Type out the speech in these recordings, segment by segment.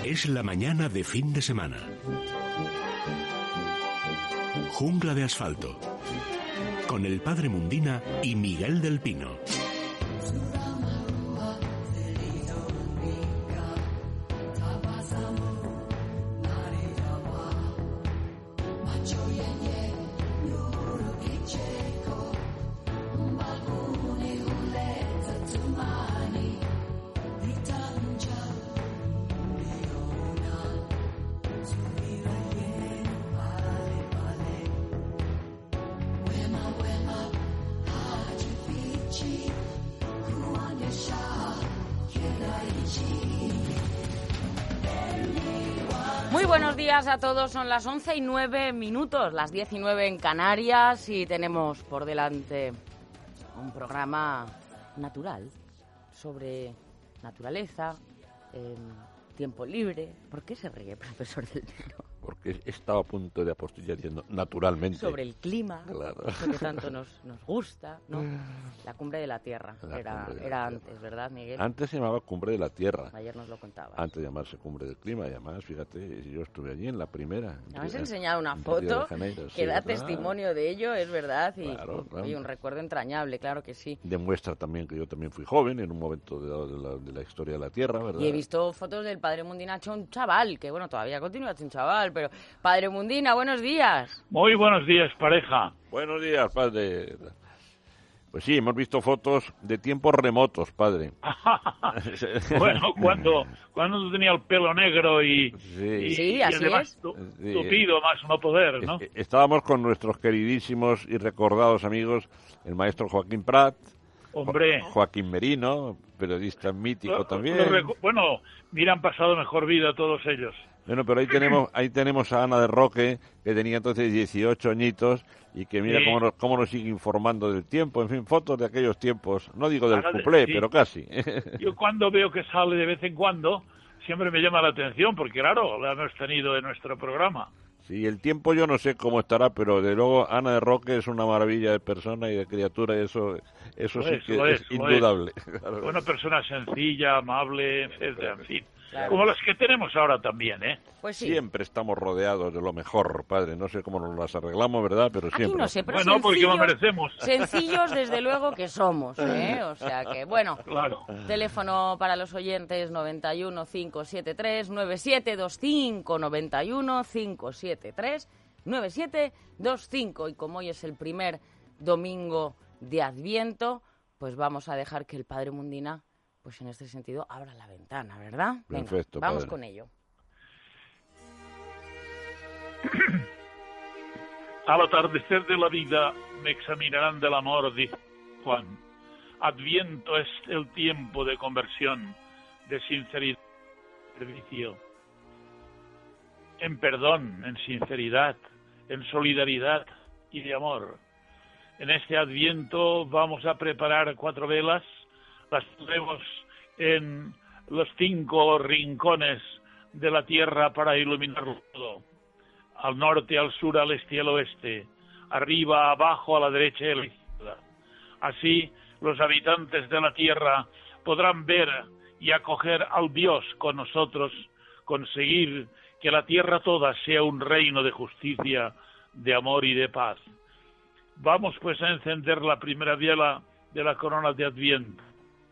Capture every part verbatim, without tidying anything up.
Es la mañana de fin de semana. Jungla de asfalto. Con el Padre Mundina y Miguel del Pino. Muy buenos días a todos, son las once y nueve minutos, las diez y nueve en Canarias y tenemos por delante un programa natural sobre naturaleza, eh, tiempo libre. ¿Por qué se ríe, profesor del Pino? Porque estaba a punto de apostillar diciendo naturalmente. Sobre el clima, claro. Lo que tanto nos, nos gusta, ¿no? La cumbre de la Tierra, La era, de la era tierra. Antes, ¿verdad, Miguel? Antes se llamaba Cumbre de la Tierra. Ayer nos lo contabas. Antes de llamarse Cumbre del Clima, y además, fíjate, yo estuve allí en la primera. Me has en enseñado una en Río foto de Janeiro, que sí, da ¿verdad? testimonio de ello, es verdad, y, Claro, claro. y un recuerdo entrañable, claro que sí. Demuestra también que yo también fui joven en un momento de la, de la, de la historia de la Tierra, ¿verdad? Y he visto fotos del Padre Mundina hecho un chaval, que bueno, todavía continúa hecho un chaval, pero Padre Mundina, buenos días. Muy buenos días, pareja. Buenos días, padre. Pues sí, hemos visto fotos de tiempos remotos, padre. Bueno, cuando cuando tú tenías el pelo negro y, Sí. y, Sí, y así además es. tu- Sí. tupido, más no poder, ¿no? Es- Estábamos con nuestros queridísimos y recordados amigos, el maestro Joaquín Prat, Hombre. Jo- Joaquín Merino, periodista mítico Lo- también. lo recu- bueno, mira, han pasado mejor vida todos ellos. Bueno, pero ahí tenemos ahí tenemos a Ana de Roque, que tenía entonces dieciocho añitos, y que mira Sí. cómo, nos, cómo nos sigue informando del tiempo, en fin, fotos de aquellos tiempos, no digo del Ana de- cuplé, sí. pero casi. Yo cuando veo que sale de vez en cuando, siempre me llama la atención, porque claro, la hemos tenido en nuestro programa. Sí, el tiempo yo no sé cómo estará, pero de luego Ana de Roque es una maravilla de persona y de criatura, y eso, eso Lo sí es, que lo es, es, lo indudable. Una persona sencilla, amable, etcétera, en fin. Claro. Como las que tenemos ahora también, ¿eh? Pues sí. Siempre estamos rodeados de lo mejor, padre. No sé cómo nos las arreglamos, ¿verdad? Pero Aquí siempre. no sé, pero Bueno, porque lo sencillos, merecemos. sencillos desde luego que somos, ¿eh? O sea que, bueno, Claro. teléfono para los oyentes noventa y uno, cinco siete tres, nueve siete dos cinco, noventa y uno, cinco siete tres, nueve siete dos cinco. Y como hoy es el primer domingo de Adviento, pues vamos a dejar que el Padre Mundina, pues en este sentido, abra la ventana, ¿verdad? Venga, Perfecto, vamos padre. con ello. Al atardecer de la vida me examinarán del amor, dice Juan. Adviento es el tiempo de conversión, de sinceridad, de servicio. En perdón, en sinceridad, en solidaridad y de amor. En este Adviento vamos a preparar cuatro velas, las ponemos en los cinco rincones de la tierra para iluminarlo todo. Al norte, al sur, al este y al oeste, arriba, abajo, a la derecha y a la izquierda. Así, los habitantes de la tierra podrán ver y acoger al Dios con nosotros, conseguir que la tierra toda sea un reino de justicia, de amor y de paz. Vamos pues a encender la primera vela de la corona de Adviento.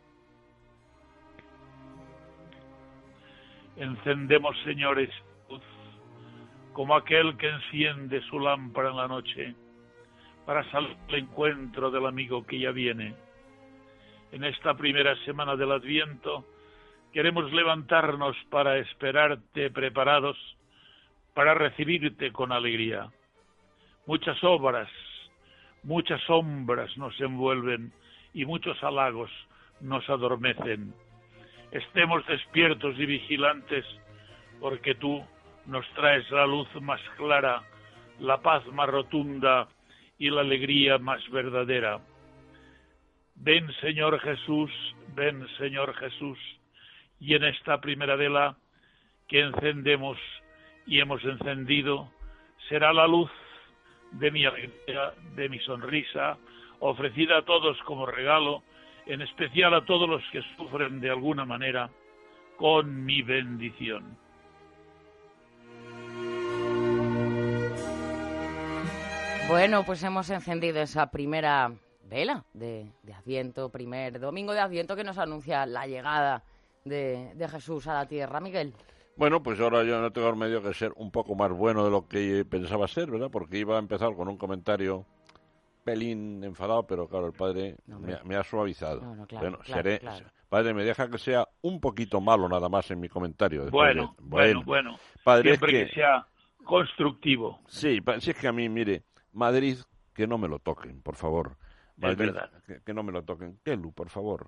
Encendemos, señores, luz, como aquel que enciende su lámpara en la noche, para salir al encuentro del amigo que ya viene. En esta primera semana del Adviento, queremos levantarnos para esperarte preparados, para recibirte con alegría. Muchas obras, muchas sombras nos envuelven y muchos halagos nos adormecen. Estemos despiertos y vigilantes, porque tú nos traes la luz más clara, la paz más rotunda y la alegría más verdadera. Ven, Señor Jesús, ven, Señor Jesús, y en esta primera vela que encendemos y hemos encendido, será la luz de mi alegría, de mi sonrisa, ofrecida a todos como regalo, en especial a todos los que sufren de alguna manera, con mi bendición. Bueno, pues hemos encendido esa primera vela de, de Adviento, primer domingo de Adviento que nos anuncia la llegada de, de Jesús a la tierra. Miguel. Bueno, pues ahora yo no tengo remedio que ser un poco más bueno de lo que pensaba ser, ¿verdad? Porque iba a empezar con un comentario pelín enfadado, pero claro, el padre no, me, me ha suavizado. No, no, claro, bueno, claro, seré... Claro. Padre, me deja que sea un poquito malo nada más en mi comentario. Bueno, de... bueno, bueno, bueno. Padre, siempre es que... que sea constructivo. Sí, si es que a mí, mire, Madrid, que no me lo toquen, por favor. Madrid, es verdad. Que, que no me lo toquen. Kelu, por favor.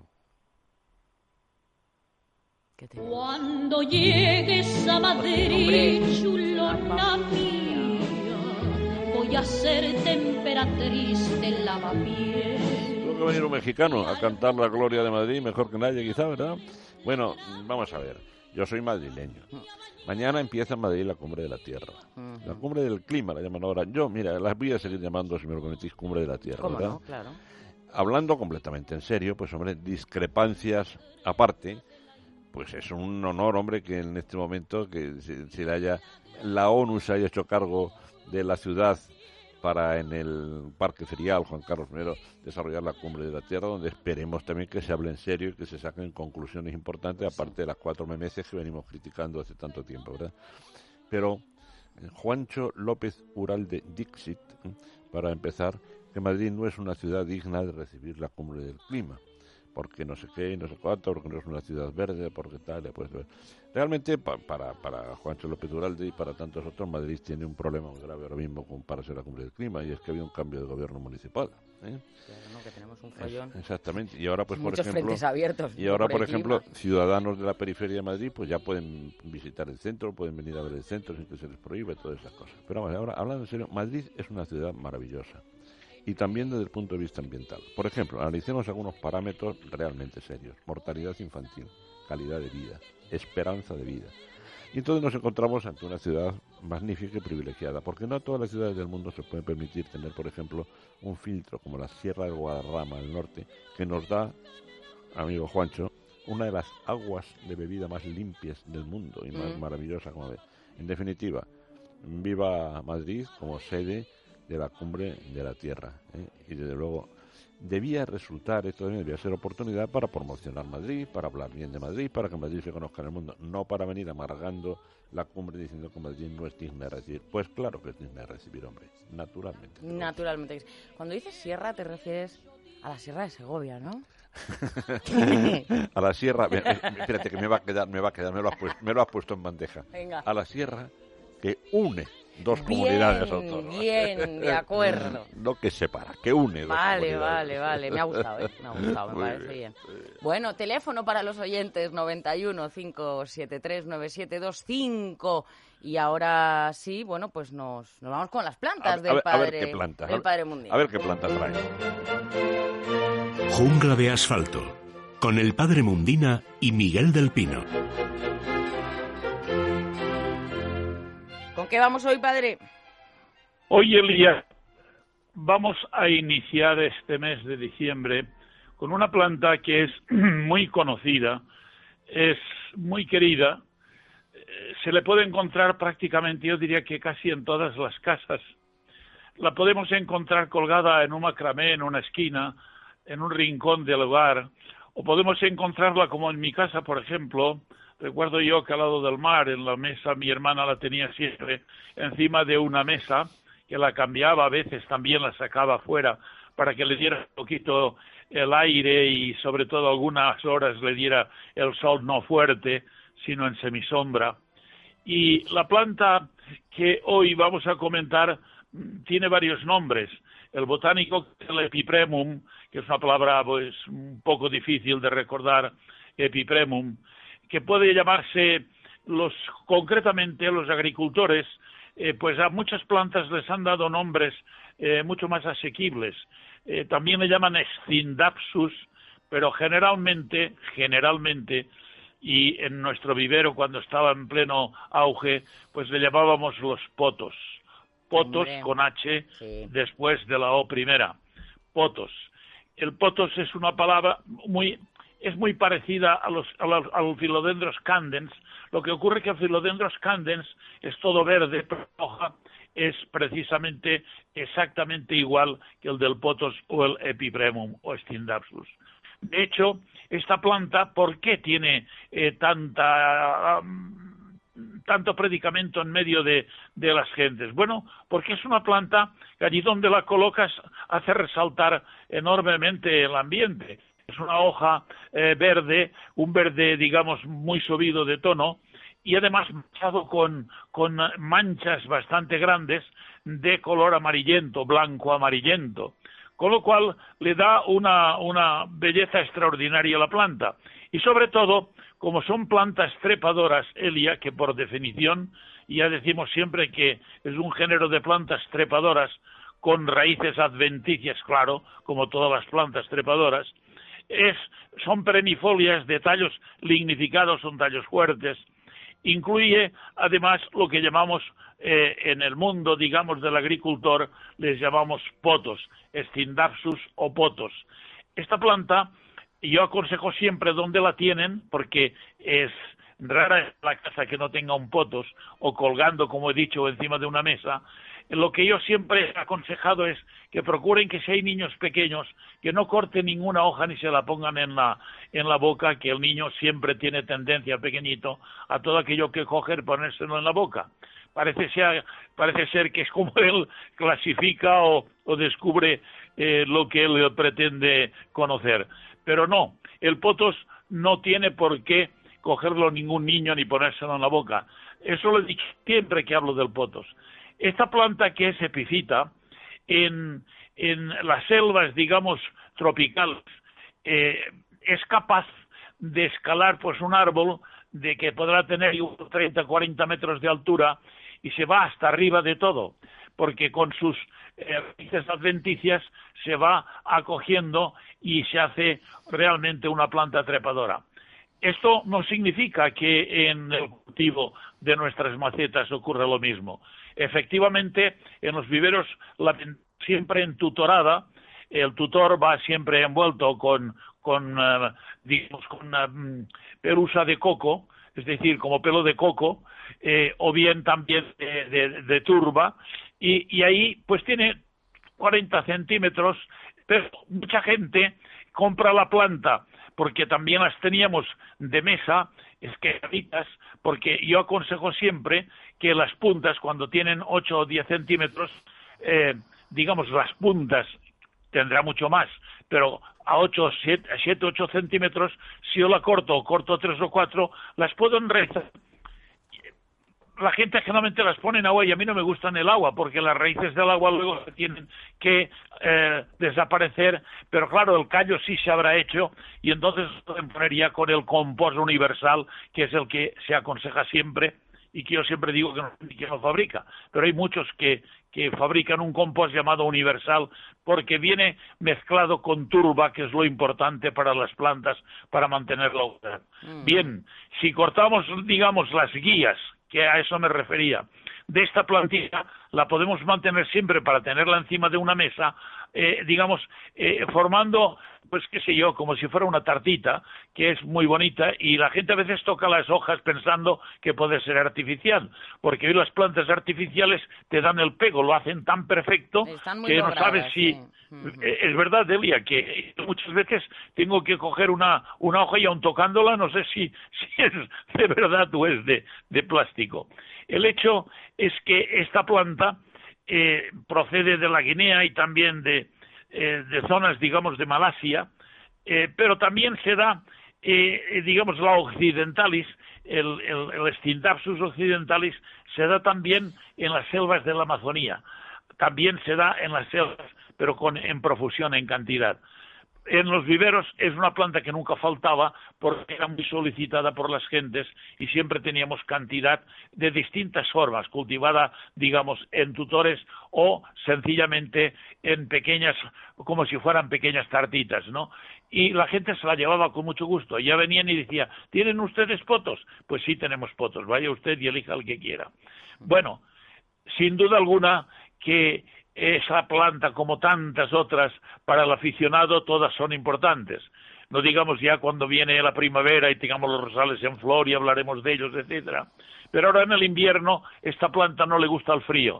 Cuando llegues a Madrid, chulona mía, voy a ser temperatriz de lavapiés. Tengo que venir un mexicano a cantar la gloria de Madrid, mejor que nadie quizá, ¿verdad? Bueno, vamos a ver, yo soy madrileño. Mañana empieza en Madrid la Cumbre de la Tierra. Uh-huh. La Cumbre del Clima la llaman ahora. Yo, mira, las voy a seguir llamando, si me lo permitís, Cumbre de la Tierra, ¿cómo ¿verdad? No? Claro. Hablando completamente en serio, pues hombre, discrepancias aparte, pues es un honor, hombre, que en este momento que se, se le haya, la ONU se haya hecho cargo de la ciudad para en el Parque Ferial Juan Carlos primero desarrollar la Cumbre de la Tierra, donde esperemos también que se hable en serio y que se saquen conclusiones importantes, aparte de las cuatro memeces que venimos criticando hace tanto tiempo, ¿verdad? Pero Juancho López Uralde Dixit, para empezar, que Madrid no es una ciudad digna de recibir la Cumbre del Clima, porque no sé qué, no sé cuánto, porque no es una ciudad verde, porque tal, pues realmente pa, para para Juancho López Uralde y para tantos otros, Madrid tiene un problema muy grave ahora mismo con, para ser la Cumbre del Clima, y es que había un cambio de gobierno municipal, ¿eh? Claro, no, que tenemos un follón. Es, exactamente, y ahora pues por muchos ejemplo, frentes abiertos, y ahora por, por ejemplo, clima. Ciudadanos de la periferia de Madrid pues ya pueden visitar el centro, pueden venir a ver el centro sin que se les prohíbe, todas esas cosas. Pero vamos, ahora hablando en serio, Madrid es una ciudad maravillosa. Y también desde el punto de vista ambiental. Por ejemplo, analicemos algunos parámetros realmente serios. Mortalidad infantil, calidad de vida, esperanza de vida. Y entonces nos encontramos ante una ciudad magnífica y privilegiada, porque no todas las ciudades del mundo se pueden permitir tener, por ejemplo, un filtro como la Sierra del Guadarrama al norte, que nos da, amigo Juancho, una de las aguas de bebida más limpias del mundo y más mm. maravillosa como ve. En definitiva, viva Madrid como sede de la Cumbre de la Tierra, ¿eh? Y desde luego debía resultar, esto debía ser oportunidad para promocionar Madrid, para hablar bien de Madrid, para que Madrid se conozca en el mundo, no para venir amargando la cumbre diciendo que Madrid no es digna de recibir. Pues claro que es digna de recibir, hombre, naturalmente. Naturalmente. Cuando dices sierra te refieres a la Sierra de Segovia, ¿no? A la sierra, espérate que me va a quedar, me va a quedar, me lo has puesto, me lo has puesto en bandeja. Venga. A la sierra que une dos bien, comunidades autónomas. Bien, de acuerdo. No que separa, que une vale, dos Vale, vale, vale. Me ha gustado, ¿eh? Me ha gustado, me Muy parece bien. bien. Bueno, teléfono para los oyentes, noventa y uno, cinco siete tres, nueve siete dos cinco. Y ahora sí, bueno, pues nos, nos vamos con las plantas a, del, a ver, padre, a ver qué planta, del Padre Mundial. A ver qué planta trae. Jungla de asfalto, con el Padre Mundina y Miguel del Pino. ¿Con qué vamos hoy, padre? Hoy, Elías, vamos a iniciar este mes de diciembre con una planta que es muy conocida, es muy querida, se le puede encontrar prácticamente, yo diría que casi en todas las casas. La podemos encontrar colgada en un macramé, en una esquina, en un rincón del hogar, o podemos encontrarla como en mi casa, por ejemplo. Recuerdo yo que al lado del mar, en la mesa, mi hermana la tenía siempre encima de una mesa, que la cambiaba a veces, también la sacaba afuera para que le diera un poquito el aire y sobre todo algunas horas le diera el sol no fuerte, sino en semisombra. Y la planta que hoy vamos a comentar tiene varios nombres. El botánico, el epipremum, que es una palabra pues un poco difícil de recordar, epipremum, que puede llamarse, los concretamente los agricultores, eh, pues a muchas plantas les han dado nombres eh, mucho más asequibles. Eh, también le llaman Scindapsus, pero generalmente, generalmente, y en nuestro vivero cuando estaba en pleno auge, pues le llamábamos los potos. Potos Hombre. con H, sí. después de la O primera. Potos. El potos es una palabra muy... es muy parecida a los, a los, a los Philodendros candens. Lo que ocurre es que el Philodendros candens es todo verde, hoja, es precisamente exactamente igual que el del potos o el epipremum o stindapsus. De hecho, esta planta, ¿por qué tiene eh, tanta... Um, tanto predicamento en medio de, de las gentes? Bueno, porque es una planta que allí donde la colocas hace resaltar enormemente el ambiente. Es una hoja eh, verde, un verde, digamos, muy subido de tono, y además manchado con, con manchas bastante grandes de color amarillento, blanco amarillento, con lo cual le da una, una belleza extraordinaria a la planta. Y sobre todo, como son plantas trepadoras, Elia, que por definición, ya decimos siempre que es un género de plantas trepadoras con raíces adventicias, claro, como todas las plantas trepadoras, es, son perennifolias de tallos lignificados, son tallos fuertes. Incluye, además, lo que llamamos eh, en el mundo, digamos, del agricultor, les llamamos potos, stindapsus o potos. Esta planta, yo aconsejo siempre dónde la tienen, porque es rara la casa que no tenga un potos, o colgando, como he dicho, encima de una mesa. Lo que yo siempre he aconsejado es que procuren que si hay niños pequeños, que no corten ninguna hoja ni se la pongan en la, en la boca, que el niño siempre tiene tendencia, pequeñito, a todo aquello que coger, ponérselo en la boca. Parece ser, parece ser que es como él clasifica o, o descubre eh, lo que él pretende conocer. Pero no, el potos no tiene por qué cogerlo ningún niño ni ponérselo en la boca. Eso lo he dicho siempre que hablo del potos. Esta planta, que es epifita, en, en las selvas, digamos, tropicales, eh, es capaz de escalar pues un árbol de que podrá tener treinta, cuarenta metros de altura y se va hasta arriba de todo, porque con sus raíces eh, adventicias se va acogiendo y se hace realmente una planta trepadora. Esto no significa que en el cultivo de nuestras macetas ocurra lo mismo. Efectivamente, en los viveros la, siempre entutorada, el tutor va siempre envuelto con, con uh, digamos, con uh, pelusa de coco, es decir, como pelo de coco, eh, o bien también de, de, de turba, y, y ahí pues tiene cuarenta centímetros, pero mucha gente compra la planta, porque también las teníamos de mesa, esquerditas, porque yo aconsejo siempre que las puntas, cuando tienen ocho o diez centímetros, eh, digamos, las puntas, tendrá mucho más, pero a ocho, siete, ocho centímetros, si yo la corto, o corto tres o cuatro, las puedo enraizar. La gente generalmente las pone en agua y a mí no me gustan el agua, porque las raíces del agua luego tienen que eh, desaparecer, pero claro, el callo sí se habrá hecho y entonces pueden poner ya con el compost universal, que es el que se aconseja siempre y que yo siempre digo que no, que no fabrica, pero hay muchos que, que fabrican un compost llamado universal porque viene mezclado con turba, que es lo importante para las plantas, para mantener la humedad. Mm. Bien, si cortamos, digamos, las guías, que a eso me refería, de esta plantilla, la podemos mantener siempre para tenerla encima de una mesa, eh, digamos, eh, formando, pues qué sé yo, como si fuera una tartita, que es muy bonita, y la gente a veces toca las hojas pensando que puede ser artificial, porque hoy las plantas artificiales te dan el pego, lo hacen tan perfecto que no sabes si... Sí. Es verdad, Delia, que muchas veces tengo que coger una, una hoja y aun tocándola no sé si, si es de verdad o es de, de plástico. El hecho es que esta planta eh, procede de la Guinea y también de, eh, de zonas, digamos, de Malasia, eh, pero también se da, eh, digamos, la occidentalis, el, el, el Stindapsus occidentalis, se da también en las selvas de la Amazonía. También se da en las selvas, pero con, en profusión, en cantidad. En los viveros es una planta que nunca faltaba porque era muy solicitada por las gentes y siempre teníamos cantidad de distintas formas, cultivada, digamos, en tutores o sencillamente en pequeñas, como si fueran pequeñas tartitas, ¿no? Y la gente se la llevaba con mucho gusto. Ya venían y decía, ¿tienen ustedes potos? Pues sí, tenemos potos, vaya usted y elija el que quiera. Bueno, sin duda alguna que esa planta, como tantas otras, para el aficionado todas son importantes. No digamos ya cuando viene la primavera y tengamos los rosales en flor y hablaremos de ellos, etcétera. Pero ahora en el invierno esta planta no le gusta el frío.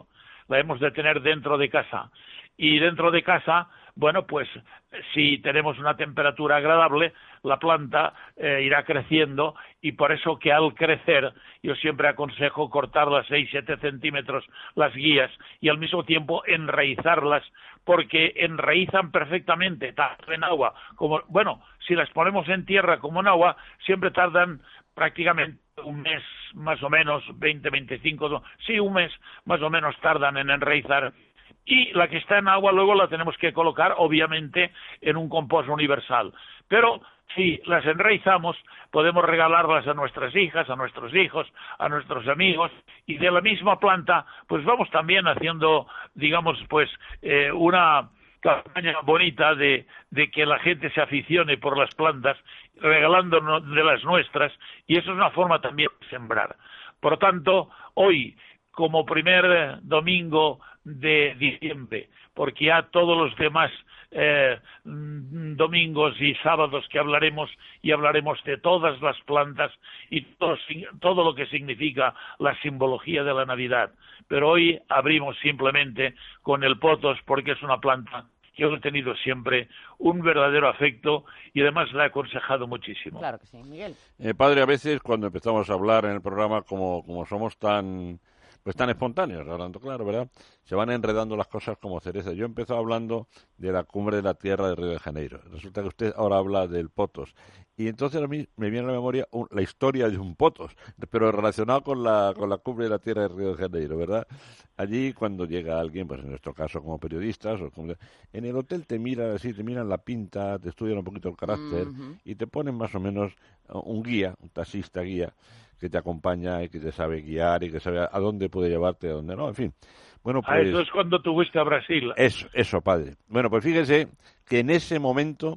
la hemos de tener dentro de casa. Y dentro de casa, bueno, pues si tenemos una temperatura agradable, la planta eh, irá creciendo, y por eso que al crecer yo siempre aconsejo cortar las seis siete centímetros las guías y al mismo tiempo enraizarlas, porque enraizan perfectamente, tanto en agua como, bueno, si las ponemos en tierra como en agua, siempre tardan prácticamente un mes más o menos, veinte, veinticinco, sí, un mes más o menos tardan en enraizar. Y la que está en agua luego la tenemos que colocar, obviamente, en un compost universal. Pero si las enraizamos, podemos regalarlas a nuestras hijas, a nuestros hijos, a nuestros amigos, y de la misma planta, pues vamos también haciendo, digamos, pues eh, una campaña bonita de, de que la gente se aficione por las plantas, regalándonos de las nuestras, y eso es una forma también de sembrar. Por lo tanto, hoy, como primer domingo de diciembre, porque ya todos los demás eh, domingos y sábados que hablaremos, y hablaremos de todas las plantas y todo, todo lo que significa la simbología de la Navidad. Pero hoy abrimos simplemente con el potos, porque es una planta que yo he tenido siempre un verdadero afecto y además la he aconsejado muchísimo. Claro que sí, Miguel. Eh, padre, a veces cuando empezamos a hablar en el programa, como, como somos tan... pues tan espontáneos, hablando claro, ¿verdad? Se van enredando las cosas como cerezas. Yo he empezado hablando de la cumbre de la tierra de Río de Janeiro. Resulta que usted ahora habla del potos. Y entonces a mí me viene a la memoria un, la historia de un potos, pero relacionado con la, con la cumbre de la tierra de Río de Janeiro, ¿verdad? Allí cuando llega alguien, pues en nuestro caso como periodistas, o como, en el hotel te miran así, te miran la pinta, te estudian un poquito el carácter, uh-huh, y te ponen más o menos un guía, un taxista guía, que te acompaña y que te sabe guiar y que sabe a dónde puede llevarte, a dónde no, en fin. Bueno, pues, ah, eso es cuando tú fuiste a Brasil. Eso, eso, padre. Bueno, pues fíjese que en ese momento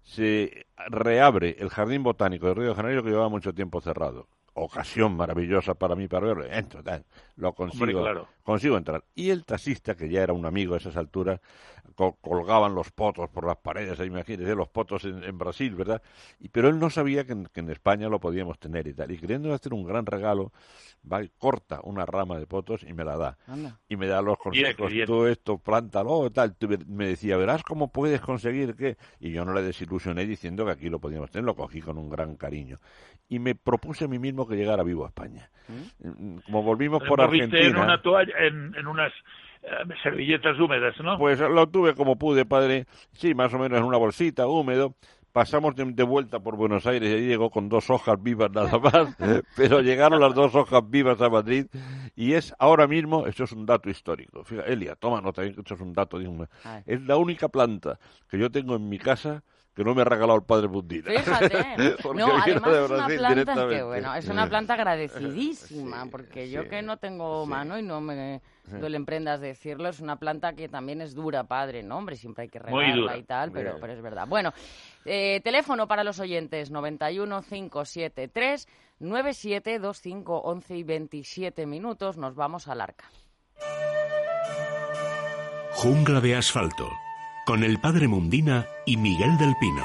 se reabre el Jardín Botánico de Río de Janeiro, que llevaba mucho tiempo cerrado. Ocasión maravillosa para mí para verlo. Entro, tal, lo consigo, Hombre, claro. consigo entrar. Y el taxista, que ya era un amigo a esas alturas, col- colgaban los potos por las paredes, imagínense, los potos en, en Brasil, ¿verdad? Y, pero él no sabía que en, que en España lo podíamos tener y tal. Y queriendo hacer un gran regalo, va y corta una rama de potos y me la da. Anda. Y me da los consejos, bien, tú esto, plántalo, tal. Tú me decía, verás cómo puedes conseguir qué. Y yo no le desilusioné diciendo que aquí lo podíamos tener, lo cogí con un gran cariño. Y me propuse a mí mismo que llegara vivo a España. ¿Mm? Como volvimos por Argentina... en una toalla, en, en unas eh, servilletas húmedas, ¿no? Pues lo tuve como pude, padre. Sí, más o menos en una bolsita, húmedo. Pasamos de, de vuelta por Buenos Aires y ahí llegó con dos hojas vivas nada más, pero llegaron las dos hojas vivas a Madrid y es ahora mismo, eso es un dato histórico. Fíjate, Elia, toma nota, esto es un dato, digamos, es la única planta que yo tengo en mi casa que no me ha regalado el padre Mundina. Fíjate, no, además es una planta que, bueno, es una planta agradecidísima, porque sí, yo que no tengo sí. mano y no me duele en prendas decirlo, es una planta que también es dura, padre, ¿no? Hombre, siempre hay que regarla y tal, pero, pero es verdad. Bueno, eh, teléfono para los oyentes, noventa y uno, cinco siete tres, nueve siete dos cinco, once y veintisiete minutos, nos vamos al Arca. Jungla de asfalto, con el padre Mundina y Miguel del Pino.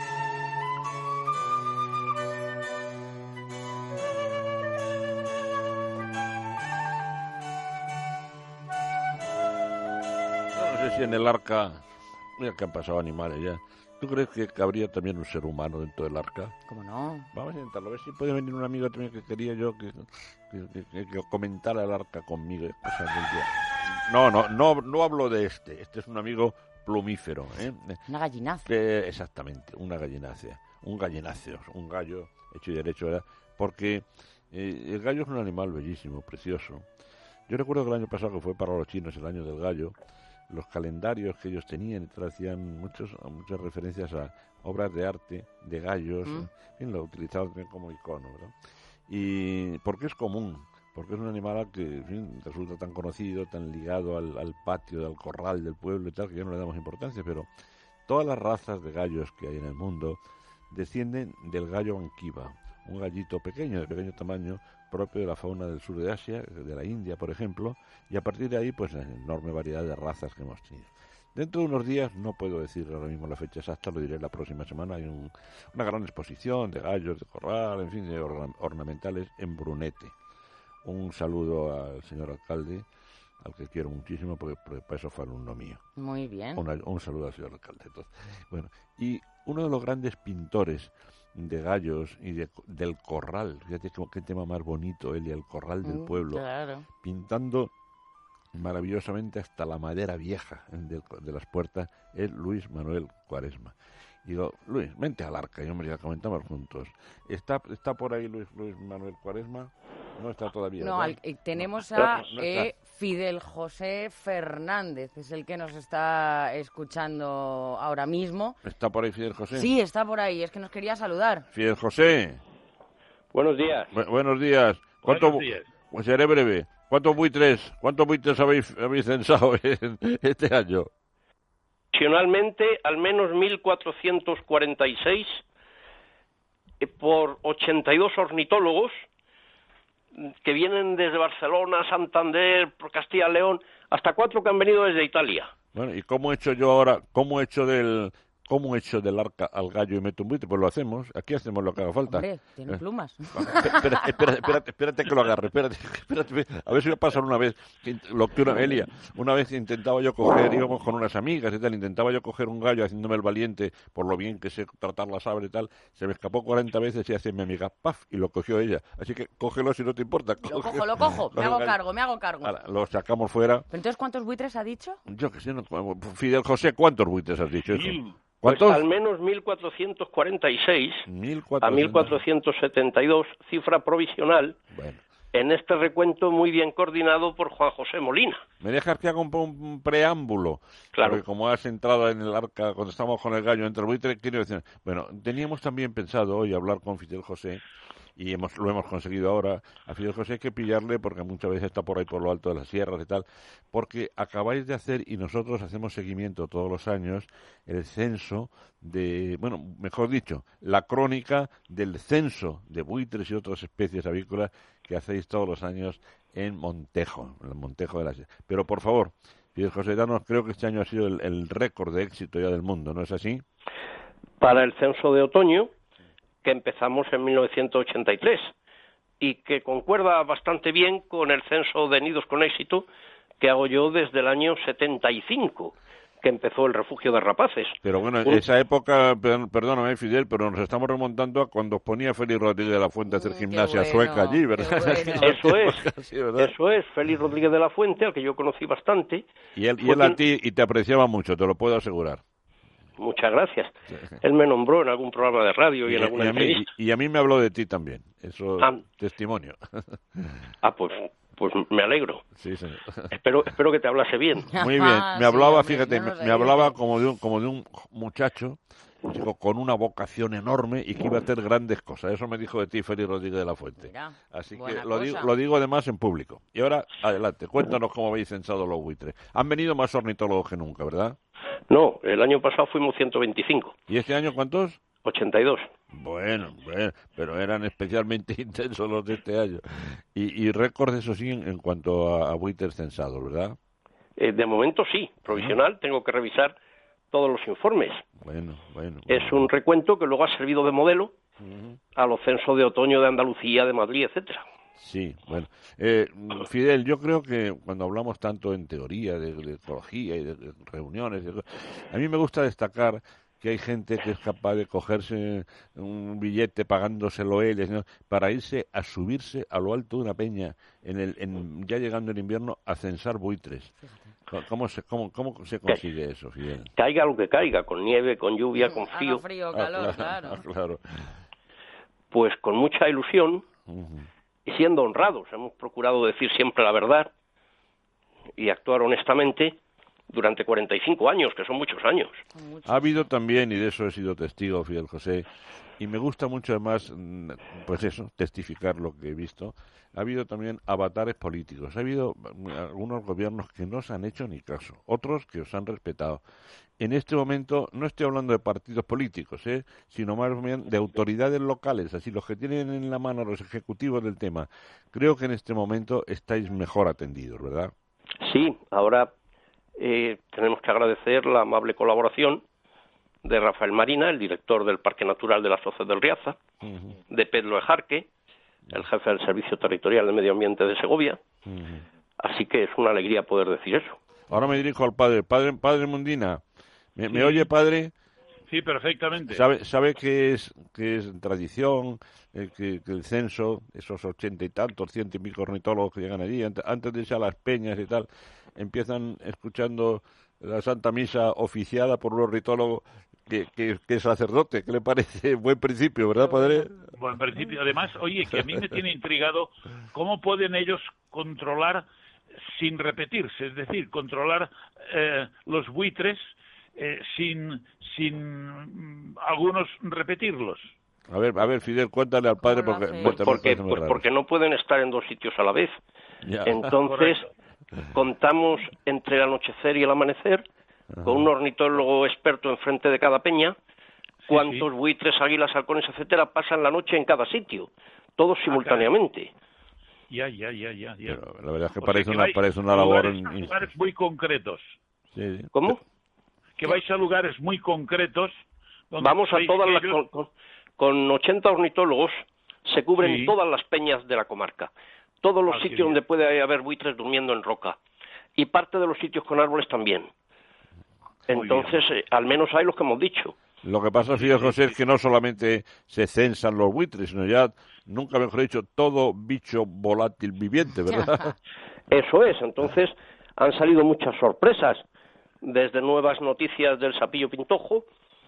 No sé si en el Arca, mira que han pasado animales ya. ¿Tú crees que cabría también un ser humano dentro del Arca? ¿Cómo no? Vamos a intentarlo, a ver si puede venir un amigo también que quería yo que, que, que, que comentara el Arca conmigo. No, no, no, no hablo de este. Este es un amigo plumífero, ¿eh? Una gallinacia. Eh, exactamente, una gallinacia. Un gallináceo, un gallo hecho y derecho, ¿verdad? Porque eh, el gallo es un animal bellísimo, precioso. Yo recuerdo que el año pasado, que fue para los chinos el año del gallo, los calendarios que ellos tenían y tal, hacían muchos, muchas referencias a obras de arte, de gallos, mm. en fin, lo utilizaban también como icono, ¿verdad? Y porque es común, porque es un animal que, en fin, resulta tan conocido, tan ligado al, al patio, al corral del pueblo y tal, que ya no le damos importancia, pero todas las razas de gallos que hay en el mundo descienden del gallo anquiba, un gallito pequeño, de pequeño tamaño, propio de la fauna del sur de Asia, de la India, por ejemplo, y a partir de ahí, pues, la enorme variedad de razas que hemos tenido. Dentro de unos días, no puedo decir ahora mismo la fecha exacta, lo diré la próxima semana, hay un, una gran exposición de gallos de corral, en fin, de orna- ornamentales en Brunete. Un saludo al señor alcalde, al que quiero muchísimo, porque, porque para eso fue alumno mío. Muy bien. Una, un saludo al señor alcalde. Entonces, bueno, y uno de los grandes pintores de gallos y de, del corral, fíjate qué, qué tema más bonito, Elia, el corral del Mm, pueblo, claro. pintando maravillosamente hasta la madera vieja de, de las puertas, es Luis Manuel Cuaresma. Y digo, Luis, vente al arca, y hombre, ya comentamos juntos. ¿Está, está por ahí Luis, Luis Manuel Cuaresma? No está todavía. No, al, eh, tenemos no, a no, no eh, Fidel José Fernández, es el que nos está escuchando ahora mismo. ¿Está por ahí Fidel José? Sí, está por ahí, es que nos quería saludar. Fidel José. Buenos días. Bu buenos días. ¿Cuánto, buenos días. Pues seré breve. ¿Cuántos buitres, cuántos buitres habéis, habéis censado en este año? Nacionalmente, al menos mil cuatrocientos cuarenta y seis eh, por ochenta y dos ornitólogos que vienen desde Barcelona, Santander, por Castilla y León, hasta cuatro que han venido desde Italia. Bueno, ¿y cómo he hecho yo ahora, cómo he hecho del... ¿Cómo he hecho del arca al gallo y meto un buitre? Pues lo hacemos. Aquí hacemos lo que haga falta. Hombre, tiene eh. plumas. Espera, espera, espérate, espérate que lo agarre. Espérate, espérate. A ver si me pasa una vez. Lo que una, Elia, una vez intentaba yo coger, íbamos con unas amigas y tal, intentaba yo coger un gallo haciéndome el valiente por lo bien que sé tratar las aves y tal. Se me escapó cuarenta veces y hace mi amiga, paf, y lo cogió ella. Así que cógelo si no te importa. Lo cojo, lo cojo. Me hago cargo, me hago cargo. Ahora, lo sacamos fuera. ¿Pero entonces cuántos buitres ha dicho? Yo que sé, no, Fidel José, ¿cuántos buitres has dicho eso? Mil. ¿Cuántos? Pues al menos mil cuatrocientos cuarenta y seis mil cuatrocientos a mil cuatrocientos setenta y dos, cifra provisional, bueno. En este recuento muy bien coordinado por Juan José Molina. ¿Me dejas que haga un, un preámbulo? Claro. Porque como has entrado en el arca, cuando estábamos con el gallo entre el buitre, quiero decir... Bueno, teníamos también pensado hoy hablar con Fidel José, y hemos, lo hemos conseguido ahora. A Fidel José hay que pillarle porque muchas veces está por ahí por lo alto de las sierras y tal, porque acabáis de hacer, y nosotros hacemos seguimiento todos los años, el censo de, bueno, mejor dicho, la crónica del censo de buitres y otras especies avícolas que hacéis todos los años en Montejo, en el Montejo de las Sierras. Pero por favor, Fidel José, danos, creo que este año ha sido el, el récord de éxito ya del mundo, ¿no es así? Para el censo de otoño, que empezamos en mil novecientos ochenta y tres y que concuerda bastante bien con el censo de nidos con éxito que hago yo desde el año setenta y cinco, que empezó el refugio de rapaces. Pero bueno, en esa época, perdóname Fidel, pero nos estamos remontando a cuando os ponía Félix Rodríguez de la Fuente a hacer Mm, gimnasia bueno, sueca allí, ¿verdad? bueno. Eso es, sí, ¿verdad? eso es, Félix Rodríguez de la Fuente, al que yo conocí bastante. Y él, y Fue él a quien- ti, y te apreciaba mucho, te lo puedo asegurar. Muchas gracias. Él me nombró en algún programa de radio y, Y, en alguna y a mí, entrevista. y- y a mí me habló de ti también, eso Ah. testimonio. Ah, pues, pues me alegro. Sí, señor. Espero, espero que te hablase bien. Muy bien, Ah, me sí, hablaba, hombre, fíjate, no me, nos me ayudes. hablaba como de un, como de un muchacho, digo, con una vocación enorme y que iba a hacer grandes cosas. Eso me dijo de ti Félix Rodríguez de la Fuente. Mira, Así que buena lo digo, cosa. lo digo además en público. Y ahora, adelante, cuéntanos cómo habéis censado los buitres. Han venido más ornitólogos que nunca, ¿verdad? No, el año pasado fuimos ciento veinticinco, ¿Y este año cuántos? ochenta y dos. Bueno, bueno, pero eran especialmente intensos los de este año. Y, y récord, eso sí, en, en cuanto a, a buitres censados, ¿verdad? Eh, de momento sí, provisional, tengo que revisar todos los informes. Bueno, bueno. Es bueno. un recuento que luego ha servido de modelo Ujú. a los censos de otoño de Andalucía, de Madrid, etcétera. Sí, bueno. Eh, Fidel, yo creo que cuando hablamos tanto en teoría de, de ecología y de, de reuniones, de- a mí me gusta destacar que hay gente que es capaz de cogerse un billete pagándoselo él, ¿no?, para irse a subirse a lo alto de una peña, en el, en, ya llegando el invierno, a censar buitres. ¿Cómo se, cómo, cómo se consigue eso, Fidel? Caiga lo que caiga, con nieve, con lluvia, con Haga frío, frío, Ah, calor, claro. claro. pues con mucha ilusión Ujú. y siendo honrados. Hemos procurado decir siempre la verdad y actuar honestamente durante cuarenta y cinco años, que son muchos años. Ha habido también, y de eso he sido testigo, Fidel José, y me gusta mucho además, mm, pues eso, testificar lo que he visto. Ha habido también avatares políticos. Ha habido mm, algunos gobiernos que no os han hecho ni caso, otros que os han respetado. En este momento no estoy hablando de partidos políticos, ¿eh?, sino más bien de autoridades locales, así los que tienen en la mano los ejecutivos del tema. Creo que en este momento estáis mejor atendidos, ¿verdad? Sí, ahora eh, tenemos que agradecer la amable colaboración de Rafael Marina, el director del Parque Natural de las Hoces del Riaza, Ujú, de Pedro Ejarque, el jefe del Servicio Territorial de Medio Ambiente de Segovia, ujú. Así que es una alegría poder decir eso. Ahora me dirijo al padre. Padre, padre Mundina, ¿me, Sí. ¿me oye, padre? Sí, perfectamente. ¿Sabe, sabe que es que es tradición, eh, que, que el censo, esos ochenta y tantos, ciento y pico ornitólogos que llegan allí, antes, antes de irse a las peñas y tal, empiezan escuchando la Santa Misa oficiada por un ornitólogo que, que, que es sacerdote? ¿Qué le parece? Buen principio, ¿verdad, padre? Buen principio. Además, oye, que a mí me tiene intrigado cómo pueden ellos controlar sin repetirse, es decir, controlar eh, los buitres eh, sin, sin mm, algunos repetirlos. A ver, a ver, Fidel, cuéntale al padre ¿Cómo lo porque... hace? Pues también porque, parece muy pues raro. porque no pueden estar en dos sitios a la vez. Ya. Entonces, Correcto. contamos entre el anochecer y el amanecer con un ornitólogo experto enfrente de cada peña, cuántos sí. buitres, águilas, halcones, etcétera, pasan la noche en cada sitio, todos simultáneamente. Ya, ya, ya, ya. ya. Pero la verdad es que O sea, parece que una, vais parece una a labor... lugares, in- a lugares muy concretos. Sí, sí. ¿Cómo? Que vais a lugares muy concretos. Donde Vamos a veis todas que las... ellos- Con, con, con ochenta ornitólogos se cubren Sí. todas las peñas de la comarca, todos los Ah, qué sitios bien. donde puede haber buitres durmiendo en roca, y parte de los sitios con árboles también. Muy Entonces, eh, al menos hay los que hemos dicho. Lo que pasa, Fidel José, es que no solamente se censan los buitres, sino ya, nunca mejor dicho, todo bicho volátil viviente, ¿verdad? Eso es, entonces han salido muchas sorpresas, desde nuevas noticias del sapillo pintojo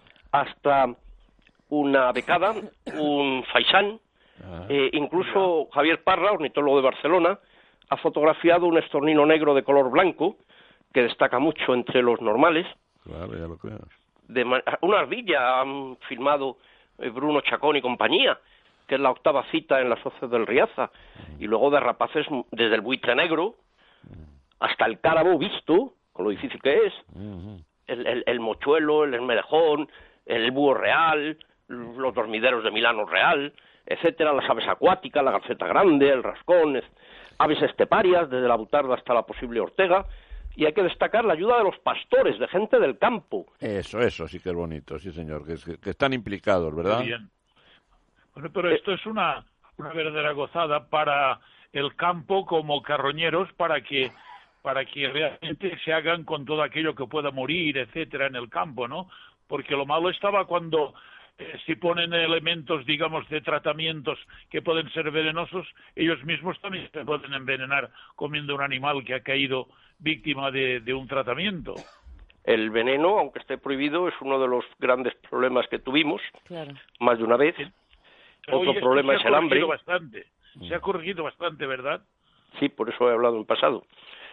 hasta una becada, un faisán, eh, incluso Javier Parra, ornitólogo de Barcelona, ha fotografiado un estornino negro de color blanco, que destaca mucho entre los normales. Claro, ya lo creo. De ma- una ardilla han filmado eh, Bruno Chacón y compañía, que es la octava cita en las hoces del Riaza, y luego de rapaces m- desde el buitre negro hasta el cárabo visto, con lo difícil que es, Ujú. el, el, el mochuelo, el esmedejón, el búho real, los dormideros de Milano real, etcétera, las aves acuáticas, la garceta grande, el rascón, es- aves esteparias, desde la butarda hasta la posible ortega, y hay que destacar la ayuda de los pastores, de gente del campo. Eso, eso sí que es bonito, sí señor, que, es- que- que están implicados, ¿verdad? Bien. Bueno, pero esto es una, una verdadera gozada para el campo como carroñeros, para que para que realmente se hagan con todo aquello que pueda morir, etcétera, en el campo, ¿no? Porque lo malo estaba cuando eh, si ponen elementos, digamos, de tratamientos que pueden ser venenosos, ellos mismos también se pueden envenenar comiendo un animal que ha caído víctima de, de un tratamiento. El veneno, aunque esté prohibido, es uno de los grandes problemas que tuvimos, Claro. más de una vez. Pero, Otro oye, esto problema se es ha el hambre. corregido bastante. Se ha corregido bastante, ¿verdad? Sí, por eso he hablado en pasado.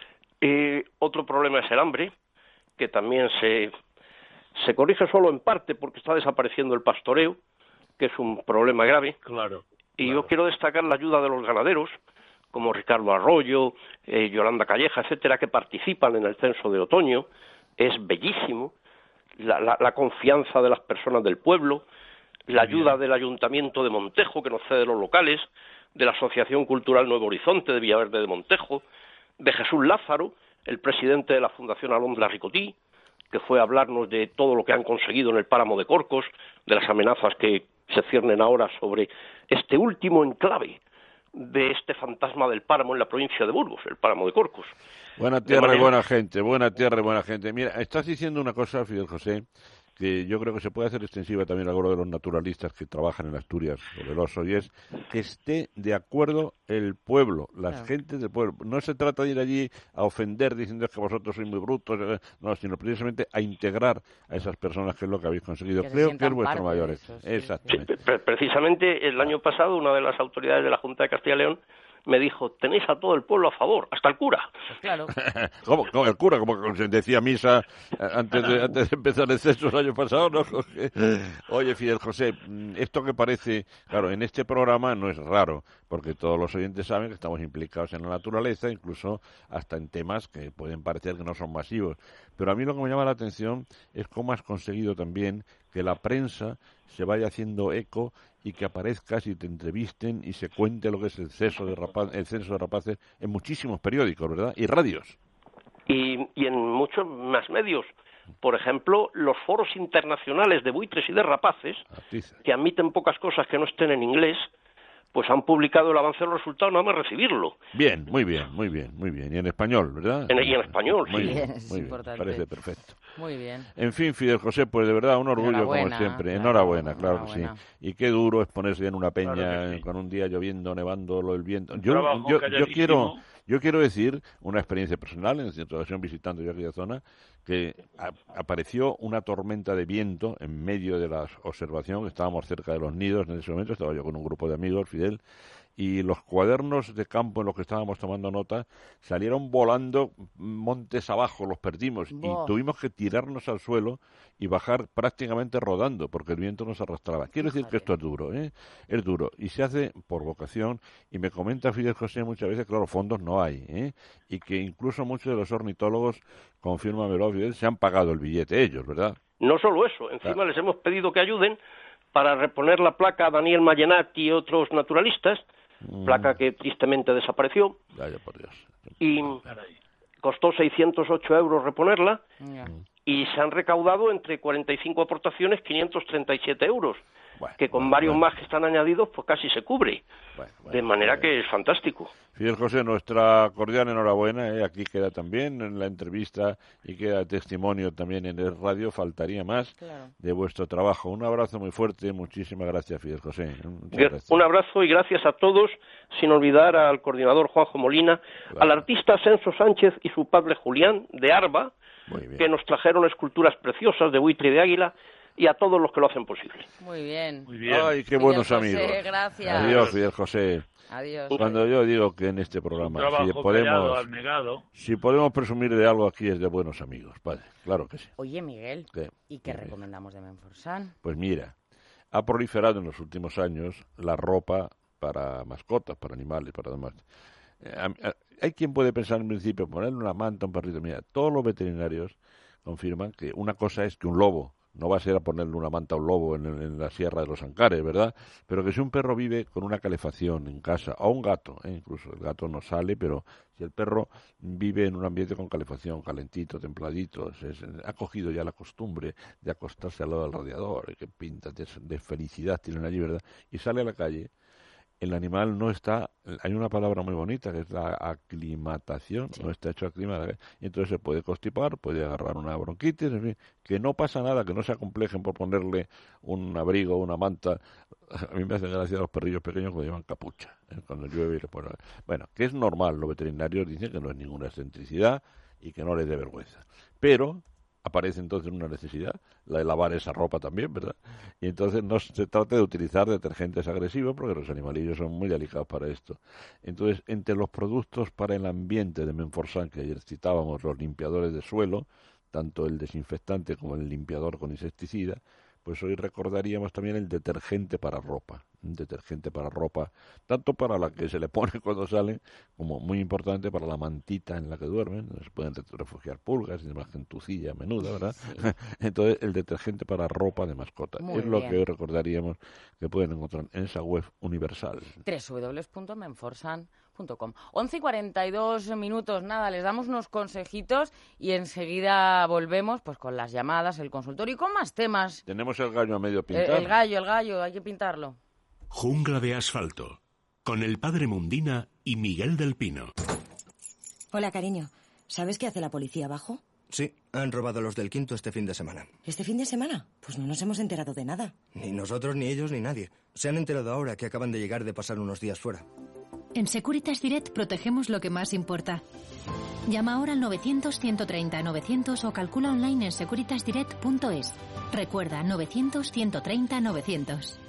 Eh, otro problema es el hambre, que también se, se corrige solo en parte porque está desapareciendo el pastoreo, que es un problema grave. Claro. Y claro. yo quiero destacar la ayuda de los ganaderos, como Ricardo Arroyo, eh, Yolanda Calleja, etcétera, que participan en el censo de otoño. Es bellísimo la, la, la confianza de las personas del pueblo, la ayuda del Ayuntamiento de Montejo, que nos cede los locales, de la Asociación Cultural Nuevo Horizonte de Villaverde de Montejo, de Jesús Lázaro, el presidente de la Fundación Alondra Ricotí, que fue a hablarnos de todo lo que han conseguido en el páramo de Corcos, de las amenazas que se ciernen ahora sobre este último enclave de este fantasma del páramo en la provincia de Burgos, el páramo de Corcos. Buena De tierra manera- y buena gente, buena tierra y buena gente. Mira, estás diciendo una cosa, Fidel José, que yo creo que se puede hacer extensiva también a alguno de los naturalistas que trabajan en Asturias sobre el oso, y es que esté de acuerdo el pueblo, las Claro. gentes del pueblo. No se trata de ir allí a ofender diciendo que vosotros sois muy brutos, eh, no, sino precisamente a integrar a esas personas, que es lo que habéis conseguido. Que se Creo que sientan es vuestro parte de mayor eso, éxito. sí, sí. Exactamente. Pre- Precisamente el año pasado una de las autoridades de la Junta de Castilla y León me dijo, tenéis a todo el pueblo a favor, hasta el cura. Pues claro. ¿Cómo, cómo el cura, como decía misa eh, antes de, antes de empezar el censo el año pasado, ¿no? Oye, Fidel José, mm, esto que parece, claro, en este programa no es raro, porque todos los oyentes saben que estamos implicados en la naturaleza, incluso hasta en temas que pueden parecer que no son masivos. Pero a mí lo que me llama la atención es cómo has conseguido también que la prensa se vaya haciendo eco y que aparezcas y te entrevisten y se cuente lo que es el censo de, rapa- el censo de rapaces en muchísimos periódicos, ¿verdad? Y radios. Y, y en muchos más medios. Por ejemplo, los foros internacionales de buitres y de rapaces, Artiza. que admiten pocas cosas que no estén en inglés, pues han publicado el avance de los resultados nada más recibirlo. Bien, muy bien, muy bien, muy bien. Y en español, ¿verdad? En, y en español, muy sí. Bien, es muy importante. bien, parece perfecto. Muy bien. En fin, Fidel José, pues de verdad un orgullo como siempre. Claro, enhorabuena, claro enhorabuena. que sí. Y qué duro es ponerse en una peña Claro que sí. con un día lloviendo, nevando, lo del viento. Un Yo, trabajo yo, yo calladísimo. quiero yo quiero decir una experiencia personal en cierta ocasión visitando yo aquella zona, que a, apareció una tormenta de viento en medio de la observación. Estábamos cerca de los nidos en ese momento, estaba yo con un grupo de amigos, Fidel, y los cuadernos de campo en los que estábamos tomando nota salieron volando montes abajo, los perdimos Boh. y tuvimos que tirarnos al suelo y bajar prácticamente rodando porque el viento nos arrastraba. Quiero decir que esto es duro, ¿eh? Es duro y se hace por vocación, y me comenta Fidel José muchas veces, claro, fondos no hay, ¿eh? Y que incluso muchos de los ornitólogos, confírmamelo Fidel, se han pagado el billete ellos, ¿verdad? No solo eso, encima Claro. les hemos pedido que ayuden para reponer la placa a Daniel Mallenat y otros naturalistas, Mm. placa que tristemente desapareció, Vaya por Dios. y Caray. costó seiscientos ocho euros reponerla, Ya. y se han recaudado entre cuarenta y cinco aportaciones quinientos treinta y siete euros, Bueno, que con bueno, varios bueno. más que están añadidos, pues casi se cubre, Bueno, bueno, de manera bueno. que es fantástico. Fidel José, nuestra cordial enhorabuena, ¿eh? Aquí queda también en la entrevista y queda testimonio también en el radio, faltaría más, Claro. de vuestro trabajo. Un abrazo muy fuerte, muchísimas gracias, Fidel José. Muchas Gra- gracias. Un abrazo y gracias a todos, sin olvidar al coordinador Juanjo Molina, Claro. al artista Senso Sánchez y su padre Julián, de Arba, Muy bien. que nos trajeron esculturas preciosas de buitre y de águila, y a todos los que lo hacen posible. Muy bien. Muy bien. Ay, qué Fidel buenos José, amigos. gracias. Adiós, Fidel José. Adiós. Cuando yo digo que en este Un programa, trabajo si callado, podemos, abnegado. si podemos presumir de algo aquí es de buenos amigos, padre. Claro que sí. Oye, Miguel, ¿Qué? ¿y qué Dime. recomendamos de Menforsan? Pues mira, ha proliferado en los últimos años la ropa para mascotas, para animales, para demás. Eh, a- a- hay quien puede pensar en principio ponerle una manta a un perrito. Mira, todos los veterinarios confirman que una cosa es que un lobo, no va a ser a ponerle una manta a un lobo en, en la Sierra de los Ancares, ¿verdad? Pero que si un perro vive con una calefacción en casa, o un gato, ¿eh? Incluso el gato no sale, pero si el perro vive en un ambiente con calefacción, calentito, templadito, se- se- ha cogido ya la costumbre de acostarse al lado del radiador, que pinta de, de felicidad tienen allí, ¿verdad? Y sale a la calle, el animal no está, hay una palabra muy bonita que es la aclimatación, Sí. no está hecho a clima, y entonces se puede constipar, puede agarrar una bronquitis, en fin, que no pasa nada, que no se acomplejen por ponerle un abrigo, una manta. A mí me hacen gracia los perrillos pequeños cuando llevan capucha, ¿eh? Cuando llueve y le ponen. Bueno, que es normal, los veterinarios dicen que no es ninguna excentricidad y que no les dé vergüenza, pero aparece entonces una necesidad, la de lavar esa ropa también, ¿verdad? Y entonces no se trata de utilizar detergentes agresivos porque los animalillos son muy delicados para esto. Entonces, entre los productos para el ambiente de Menforsan, que ayer citábamos, los limpiadores de suelo, tanto el desinfectante como el limpiador con insecticida, pues hoy recordaríamos también el detergente para ropa, un detergente para ropa, tanto para la que se le pone cuando salen, como muy importante para la mantita en la que duermen, donde se pueden refugiar pulgas y demás gentucilla menuda, ¿verdad? Sí. Entonces, el detergente para ropa de mascota, Muy es lo bien. que hoy recordaríamos que pueden encontrar en esa web universal. doble u doble u doble u punto menforsan punto com. once y cuarenta y dos minutos, nada, les damos unos consejitos y enseguida volvemos pues con las llamadas, el consultorio y con más temas. Tenemos el gallo a medio El, pintar. el gallo, el gallo, hay que pintarlo. Jungla de asfalto. Con el padre Mundina y Miguel del Pino. Hola, cariño. ¿Sabes qué hace la policía abajo? Sí, han robado los del quinto este fin de semana. ¿Este fin de semana? Pues no nos hemos enterado de nada. Ni nosotros, ni ellos, ni nadie. Se han enterado ahora que acaban de llegar de pasar unos días fuera. En Securitas Direct protegemos lo que más importa. Llama ahora al novecientos, ciento treinta, novecientos o calcula online en securitas direct punto es. Recuerda, novecientos, ciento treinta, novecientos.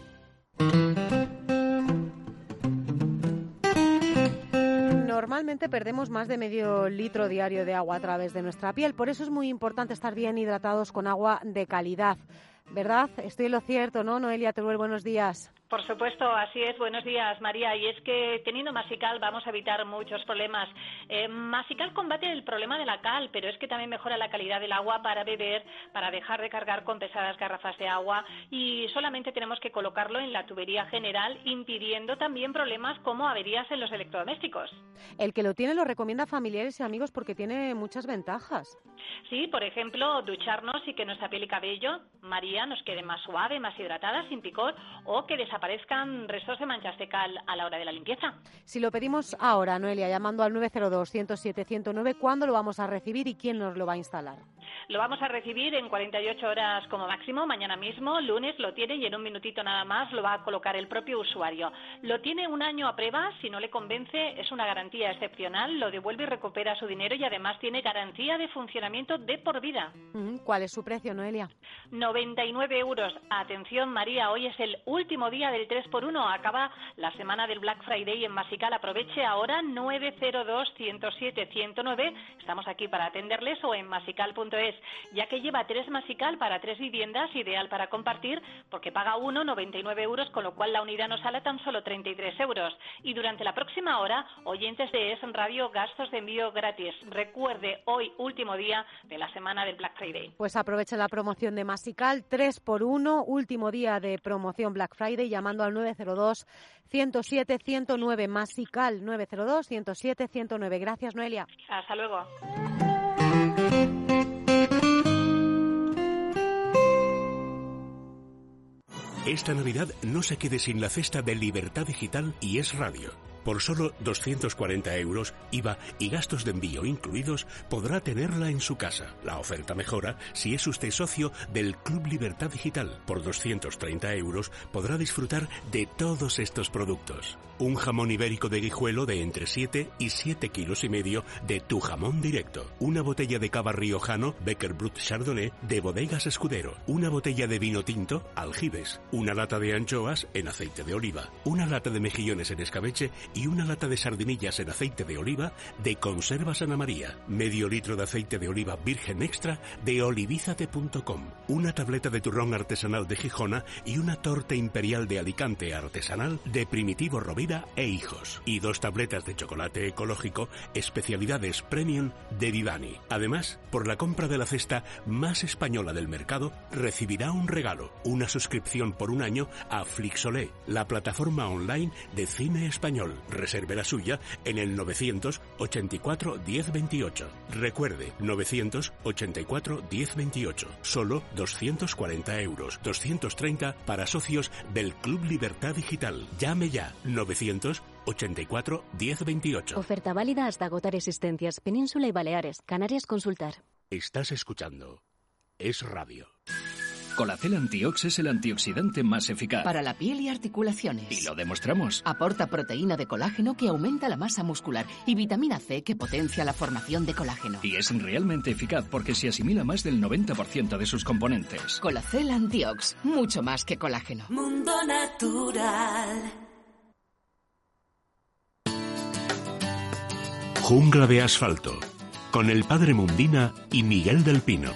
Normalmente perdemos más de medio litro diario de agua a través de nuestra piel, por eso es muy importante estar bien hidratados con agua de calidad, ¿verdad? Estoy en lo cierto, ¿no? Noelia Teruel, buenos días. Por supuesto, así es. Buenos días, María. Y es que teniendo Masical vamos a evitar muchos problemas. Eh, Masical combate el problema de la cal, pero es que también mejora la calidad del agua para beber, para dejar de cargar con pesadas garrafas de agua y solamente tenemos que colocarlo en la tubería general, impidiendo también problemas como averías en los electrodomésticos. El que lo tiene lo recomienda a familiares y amigos porque tiene muchas ventajas. Sí, por ejemplo, ducharnos y que nuestra piel y cabello, María, nos quede más suave, más hidratada, sin picor o que desaparezca desaparezcan restos de manchas de cal a la hora de la limpieza. Si lo pedimos ahora, Noelia, llamando al nueve cero dos, ciento siete, ciento nueve, ¿cuándo lo vamos a recibir y quién nos lo va a instalar? Lo vamos a recibir en cuarenta y ocho horas como máximo, mañana mismo, lunes lo tiene y en un minutito nada más lo va a colocar el propio usuario. Lo tiene un año a prueba, si no le convence es una garantía excepcional, lo devuelve y recupera su dinero y además tiene garantía de funcionamiento de por vida. ¿Cuál es su precio, Noelia? noventa y nueve euros. Atención, María, hoy es el último día del tres por uno, acaba la semana del Black Friday en Masical. Aproveche ahora nueve cero dos, ciento siete, ciento nueve. Estamos aquí para atenderles o en masical punto es, ya que lleva tres Masical para tres viviendas, ideal para compartir, porque paga uno, noventa y nueve euros, con lo cual la unidad nos sale tan solo treinta y tres euros. Y durante la próxima hora, oyentes de Es Radio, gastos de envío gratis. Recuerde, hoy último día de la semana del Black Friday. Pues aproveche la promoción de Masical, tres por uno, último día de promoción Black Friday, llamando al nueve cero dos, ciento siete, ciento nueve, Masical nueve cero dos, ciento siete, ciento nueve. Gracias, Noelia. Hasta luego. Esta Navidad no se quede sin la cesta de Libertad Digital y Es Radio. Por solo doscientos cuarenta euros, I V A y gastos de envío incluidos, podrá tenerla en su casa. La oferta mejora si es usted socio del Club Libertad Digital. Por doscientos treinta euros podrá disfrutar de todos estos productos. Un jamón ibérico de Guijuelo de entre siete y siete kilos y medio de Tu Jamón Directo. Una botella de cava riojano Becker Brut Chardonnay de Bodegas Escudero. Una botella de vino tinto Aljibes. Una lata de anchoas en aceite de oliva. Una lata de mejillones en escabeche y una lata de sardinillas en aceite de oliva de Conservas Ana María. Medio litro de aceite de oliva virgen extra de olivizate punto com. Una tableta de turrón artesanal de Gijona y una torta imperial de Alicante artesanal de Primitivo Rovira e Hijos. Y dos tabletas de chocolate ecológico especialidades premium de Vivani. Además, por la compra de la cesta más española del mercado, recibirá un regalo, una suscripción por un año a Flixolé, la plataforma online de cine español. Reserve la suya en el novecientos ochenta y cuatro, diez veintiocho. Recuerde, novecientos ochenta y cuatro, diez veintiocho. Solo doscientos cuarenta euros. doscientos treinta para socios del Club Libertad Digital. Llame ya. novecientos ochenta y cuatro, diez veintiocho. Oferta válida hasta agotar existencias. Península y Baleares. Canarias, consultar. Estás escuchando Es Radio. Colacel Antiox es el antioxidante más eficaz para la piel y articulaciones. Y lo demostramos. Aporta proteína de colágeno que aumenta la masa muscular y vitamina C que potencia la formación de colágeno. Y es realmente eficaz porque se asimila más del noventa por ciento de sus componentes. Colacel Antiox, mucho más que colágeno. Mundo Natural. Jungla de asfalto, con el padre Mundina y Miguel del Pino.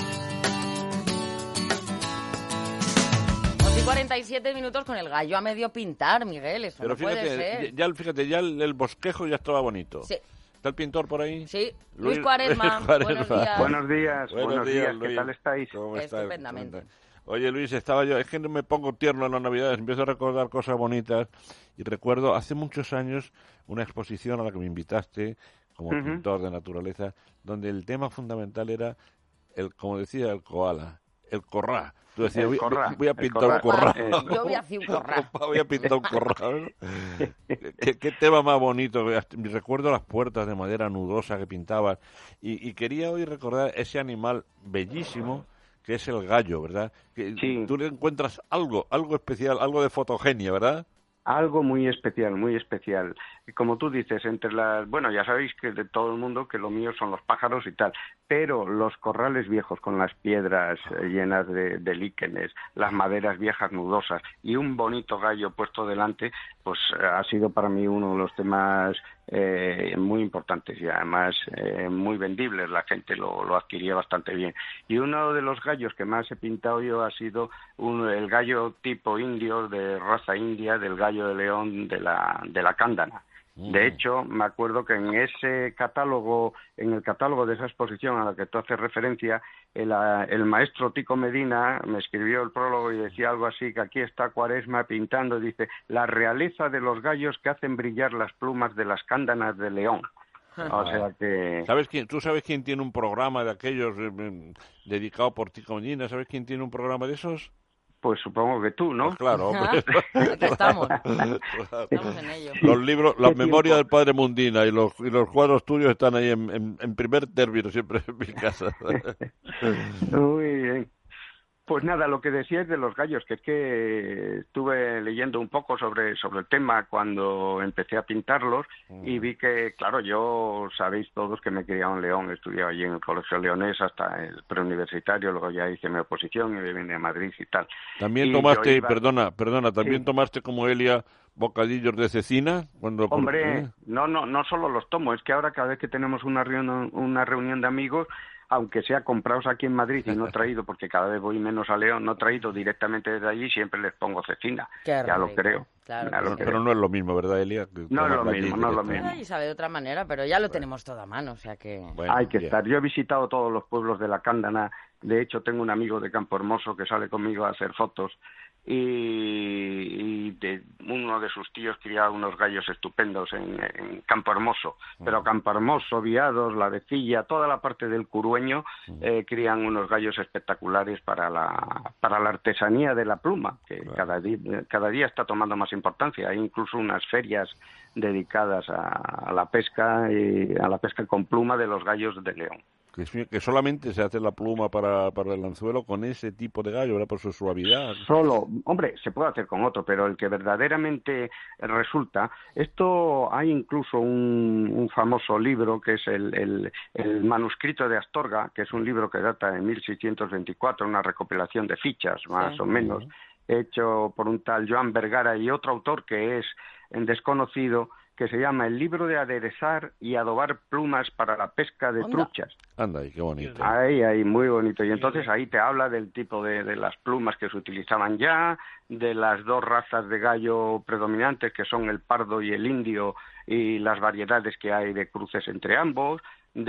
cuarenta y siete minutos con el gallo a medio pintar, Miguel, eso Pero no fíjate, puede ser. Ya, fíjate, ya el, el bosquejo ya estaba bonito. Sí. ¿Está el pintor por ahí? Sí, Luis, Luis Cuaresma. Luis Cuaresma. Buenos días. Buenos días, Buenos buenos días, días, Luis. ¿qué tal estáis? ¿Cómo estáis? Estupendamente. Oye, Luis, estaba yo, es que me pongo tierno en las Navidades, empiezo a recordar cosas bonitas y recuerdo hace muchos años una exposición a la que me invitaste como uh-huh. pintor de naturaleza, donde el tema fundamental era, el, como decía el koala, el corrá. Tú decías, voy, voy a pintar un corral. Eh, yo voy a hacer un corral. Voy a pintar un corral. ¿Qué, qué tema más bonito. Recuerdo las puertas de madera nudosa que pintabas. Y, y quería hoy recordar ese animal bellísimo que es el gallo, ¿verdad? Que sí. Tú le encuentras algo, algo especial, algo de fotogenia, ¿verdad? Algo muy especial, muy especial. Como tú dices, entre las... Bueno, ya sabéis que de todo el mundo que lo mío son los pájaros y tal, pero los corrales viejos con las piedras eh, llenas de, de líquenes, las maderas viejas nudosas y un bonito gallo puesto delante, pues eh, ha sido para mí uno de los temas eh, muy importantes y además eh, muy vendibles. La gente lo, lo adquiría bastante bien. Y uno de los gallos que más he pintado yo ha sido un, el gallo tipo indio, de raza india, del gallo de león de la, de la cándana. De hecho, me acuerdo que en ese catálogo, en el catálogo de esa exposición a la que tú haces referencia, el, el maestro Tico Medina me escribió el prólogo y decía algo así, que aquí está Cuaresma pintando, dice, la realeza de los gallos que hacen brillar las plumas de las cándanas de león. O sea que... ¿Sabes quién? ¿Tú sabes quién tiene un programa de aquellos eh, dedicado por Tico Medina? ¿Sabes quién tiene un programa de esos? Pues supongo que tú, ¿no? Pues claro, hombre. Aquí estamos. Estamos en ello. Los libros, las memorias del padre Mundina y los, y los cuadros tuyos están ahí en, en, en primer término siempre en mi casa. Muy bien. Pues nada, lo que decías de los gallos, que es que estuve leyendo un poco sobre, sobre el tema cuando empecé a pintarlos y vi que, claro, yo sabéis todos que me criaba en León, estudié allí en el Colegio Leonés hasta el preuniversitario, luego ya hice mi oposición y me vine a Madrid y tal. También Y tomaste, iba... perdona, perdona, también sí. tomaste como Elia bocadillos de cecina cuando Hombre, ¿eh? no, no, no solo los tomo, es que ahora cada vez que tenemos una reunión, una reunión de amigos, aunque sea comprados aquí en Madrid y no traído, porque cada vez voy menos a León, no traído directamente desde allí, siempre les pongo cecina. Qué ya rico, lo creo. Claro ya que lo sí. creo. Pero no es lo mismo, ¿verdad, Elia? Que No es lo tomarlo allí mismo, no es lo mismo. Y sabe de otra manera, pero ya lo tenemos todo a mano, o sea que... Bueno, Hay que bien. estar. Yo he visitado todos los pueblos de la Cándana. De hecho, tengo un amigo de Campo Hermoso que sale conmigo a hacer fotos y, y de, uno de sus tíos criaba unos gallos estupendos en, en Campo Hermoso. Pero Campo Hermoso, Viados, La Vecilla, toda la parte del Curueño eh, crían unos gallos espectaculares para la para la artesanía de la pluma, que Claro. cada, día, cada día está tomando más importancia. Hay incluso unas ferias dedicadas a, a la pesca y a la pesca con pluma de los gallos de León. Que, es- que solamente se hace la pluma para, para el anzuelo con ese tipo de gallo, ¿verdad? Por su suavidad. Solo, hombre, se puede hacer con otro, pero el que verdaderamente resulta, esto hay incluso un, un famoso libro que es el, el, el manuscrito de Astorga, que es un libro que data de mil seiscientos veinticuatro, una recopilación de fichas más Sí. o menos, hecho por un tal Joan Vergara y otro autor que es en desconocido, que se llama El libro de aderezar y adobar plumas para la pesca de Onda. truchas. Anda, ahí, qué bonito. Ahí, ahí, muy bonito. Y entonces ahí te habla del tipo de, de las plumas que se utilizaban ya, de las dos razas de gallo predominantes, que son el pardo y el indio, y las variedades que hay de cruces entre ambos,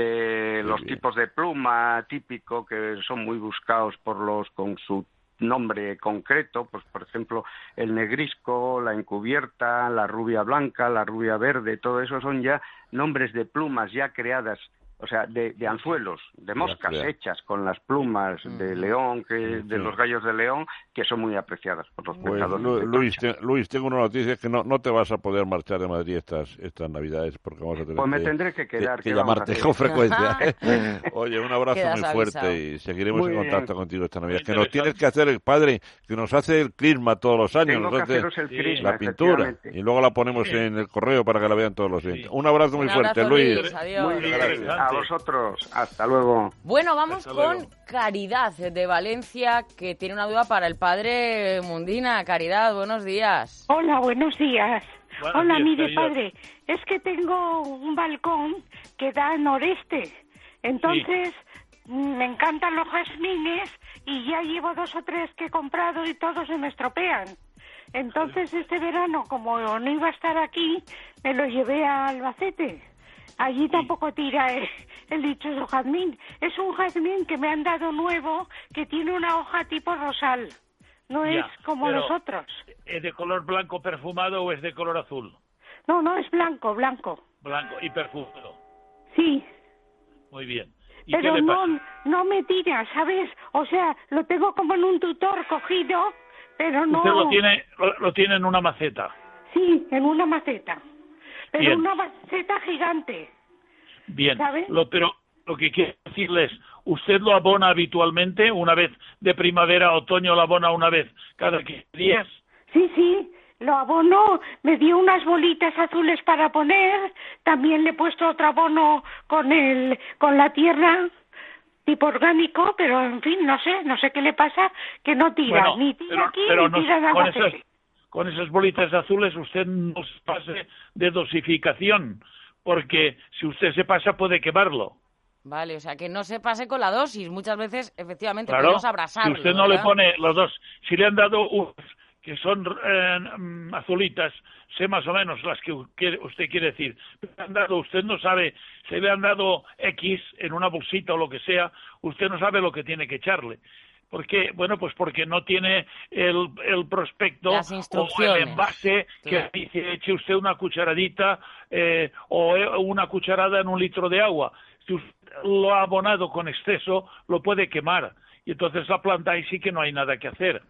de Muy los bien. tipos de pluma típico que son muy buscados por los con su nombre concreto, pues por ejemplo el negrisco, la encubierta, la rubia blanca, la rubia verde, todo eso son ya nombres de plumas ya creadas, o sea, de, de anzuelos, de moscas crea. hechas con las plumas de león, que de los gallos de león, que son muy apreciadas por los Pues, pescadores. Lu- de Luis, trucha. te- Luis, tengo una noticia, es que no, no te vas a poder marchar de Madrid estas estas Navidades porque vamos a tener Pues me que, tendré que quedar, que ¿qué vamos a llamarte hacer? con frecuencia. Oye, un abrazo Quedas muy fuerte avisado. y seguiremos Muy en contacto bien. contigo esta Navidad. Muy Que nos tienes interesante. que hacer, el padre, que nos hace el crisma todos los años, Tengo nos que hace haceros el Sí. crisma, la pintura efectivamente. y luego la ponemos Sí. en el correo para que la vean todos los oyentes. Sí. Un abrazo muy Un fuerte, abrazo, Luis. Luis, adiós. Muy bien, Gracias. a vosotros, hasta luego. Bueno, vamos Hasta con luego. Caridad de Valencia, que tiene una duda para el padre Mundina. Caridad, buenos días. Hola, buenos días. Buenos Hola, días, mire, Caridad. padre, es que tengo un balcón que da al noreste. Entonces, mm, me encantan los jazmines y ya llevo dos o tres que he comprado y todos se me estropean. Entonces, este verano, como no iba a estar aquí, me lo llevé a Albacete. Allí tampoco tira el, el dichoso jazmín. Es un jazmín que me han dado nuevo, que tiene una hoja tipo rosal. No Ya, es como pero- los otros. ¿Es de color blanco perfumado o es de color azul? No, no, es blanco, blanco. Blanco y perfumado. Sí, Muy bien. ¿Y pero qué le no, pasa? no me tira, ¿sabes? O sea, lo tengo como en un tutor cogido, pero no... Usted lo tiene, lo, lo tiene en una maceta. Sí, en una maceta. Pero Bien. una maceta gigante. Bien. ¿Sabe? Lo, pero lo que quiero decirles, ¿usted lo abona habitualmente? ¿Una vez de primavera, otoño lo abona una vez cada quince días? Sí, sí, lo abono, me dio unas bolitas azules para poner, también le he puesto otro abono con el, con la tierra tipo orgánico, pero en fin, no sé, no sé qué le pasa, que no tira, Bueno, ni tira pero, aquí pero ni no- tira en con, Albacete. esas, con esas bolitas azules usted no se pase de dosificación, porque si usted se pasa puede quemarlo. Vale, o sea, que no se pase con la dosis. Muchas veces, efectivamente, Claro, podemos si abrasarlo, usted no le ¿verdad? pone los dos, si le han dado unos que son eh, mm, azulitas, sé más o menos las que u- quiere- usted quiere decir, pero le han dado, usted no sabe, se le han dado X en una bolsita o lo que sea, usted no sabe lo que tiene que echarle. ¿Por qué? Bueno, pues porque no tiene el, el prospecto Las o instrucciones. el envase Claro. que dice eche usted una cucharadita eh, o eh, una cucharada en un litro de agua. Si usted lo ha abonado con exceso, lo puede quemar. Y entonces la planta ahí sí que no hay nada que hacer.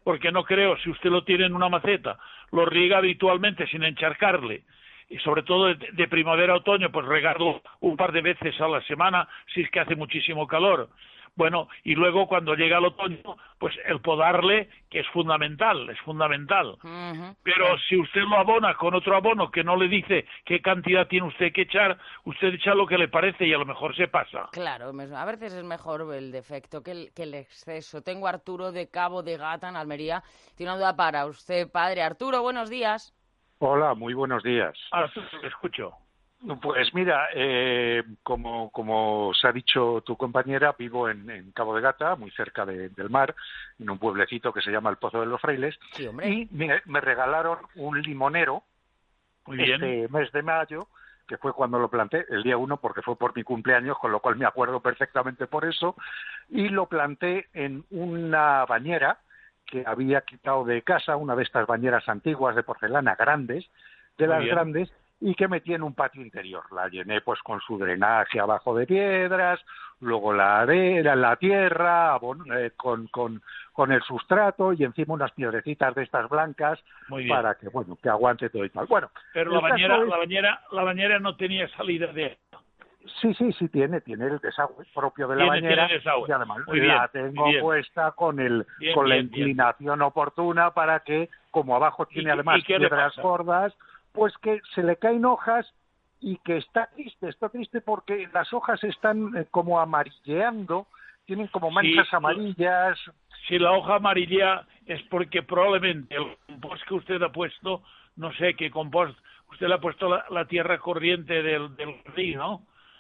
porque no creo, si usted lo tiene en una maceta, lo riega habitualmente sin encharcarle, y sobre todo de, de primavera a otoño, pues regarlo un par de veces a la semana, si es que hace muchísimo calor. Bueno, y luego cuando llega el otoño, pues el podarle, que es fundamental, es fundamental. Uh-huh. Pero si usted lo abona con otro abono que no le dice qué cantidad tiene usted que echar, usted echa lo que le parece y a lo mejor se pasa. Claro, a veces es mejor el defecto que el, que el exceso. Tengo a Arturo de Cabo de Gata, en Almería. Tiene una duda para usted, padre. Arturo, buenos días. Hola, muy buenos días. Arturo, te escucho. Pues mira, eh, como, como se ha dicho tu compañera, vivo en, en Cabo de Gata, muy cerca de, del mar, en un pueblecito que se llama el Pozo de los Frailes, sí, hombre. Y me, me regalaron un limonero muy bien. Este mes de mayo, que fue cuando lo planté, el día uno, porque fue por mi cumpleaños, con lo cual me acuerdo perfectamente por eso, y lo planté en una bañera que había quitado de casa, una de estas bañeras antiguas de porcelana grandes, de las grandes, y que metí en un patio interior. La llené pues con su drenaje abajo de piedras, luego la arena, la tierra, abon, eh, con, con, con el sustrato y encima unas piedrecitas de estas blancas para que bueno que aguante todo y tal. Bueno, pero la bañera, es... la bañera, la bañera no tenía salida de Sí, sí, sí tiene, tiene el desagüe propio de la tiene, bañera tiene desagüe. Y además muy la bien, tengo puesta con el bien, con bien, la inclinación bien. oportuna para que, como abajo tiene ¿Y, además y piedras gordas, pues que se le caen hojas y que está triste, está triste porque las hojas están eh, como amarilleando, tienen como manchas sí, amarillas. Si la hoja amarilla es porque probablemente el compost que usted ha puesto, no sé qué compost, usted le ha puesto la, la tierra corriente del, del río, ¿no?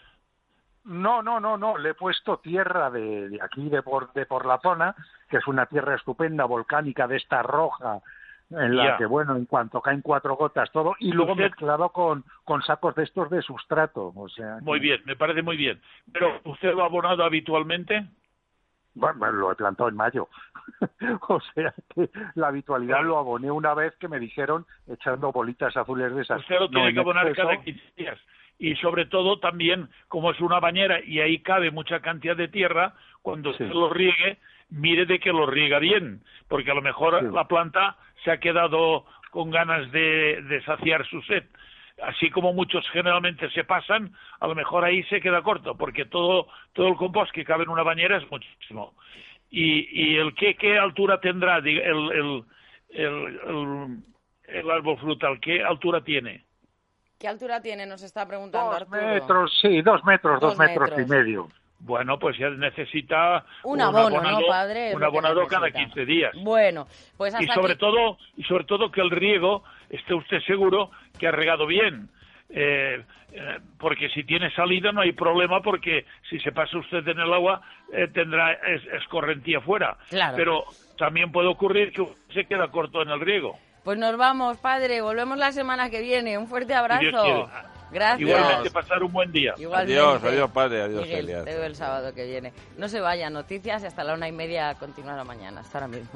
No, no, no, no, le he puesto tierra de, de aquí, de por, de por la zona, que es una tierra estupenda, volcánica, de esta roja, en la yeah. que, bueno, en cuanto caen cuatro gotas, todo, y luego usted... mezclado con, con sacos de estos de sustrato, o sea... Muy que... bien, me parece muy bien. Pero, ¿usted lo ha abonado habitualmente? Bueno, lo he plantado en mayo. O sea que la habitualidad bueno. lo aboné una vez que me dijeron echando bolitas azules de esas. Usted lo tiene no, que abonar exceso. cada quince días. Y sobre todo también, como es una bañera y ahí cabe mucha cantidad de tierra, cuando sí. usted lo riegue, mire de que lo riega bien, porque a lo mejor sí. la planta se ha quedado con ganas de, de saciar su sed. Así como muchos generalmente se pasan, a lo mejor ahí se queda corto, porque todo todo el compost que cabe en una bañera es muchísimo. Y, y el qué, qué altura tendrá el, el, el, el, el árbol frutal, ¿qué altura tiene? ¿Qué altura tiene? Nos está preguntando dos Arturo. metros, sí, dos metros, dos, dos metros, metros y medio. Bueno, pues ya necesita un abono, un abonado, ¿no, padre? Un abonado cada quince días. Bueno, pues hasta y sobre aquí... todo y sobre todo que el riego esté usted seguro que ha regado bien, eh, eh, porque si tiene salida no hay problema, porque si se pasa usted en el agua eh, tendrá es, escorrentía fuera. Claro. Pero también puede ocurrir que usted se queda corto en el riego. Pues nos vamos, padre. Volvemos la semana que viene. Un fuerte abrazo. Gracias. Igualmente, pasar un buen día. Igualmente. Adiós, adiós, padre. Adiós, Miguel, te veo el sábado que viene. No se vayan, noticias y hasta la una y media continuará mañana. Hasta ahora mismo.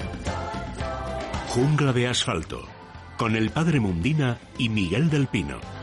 Jungla de asfalto, con el padre Mundina y Miguel del Pino.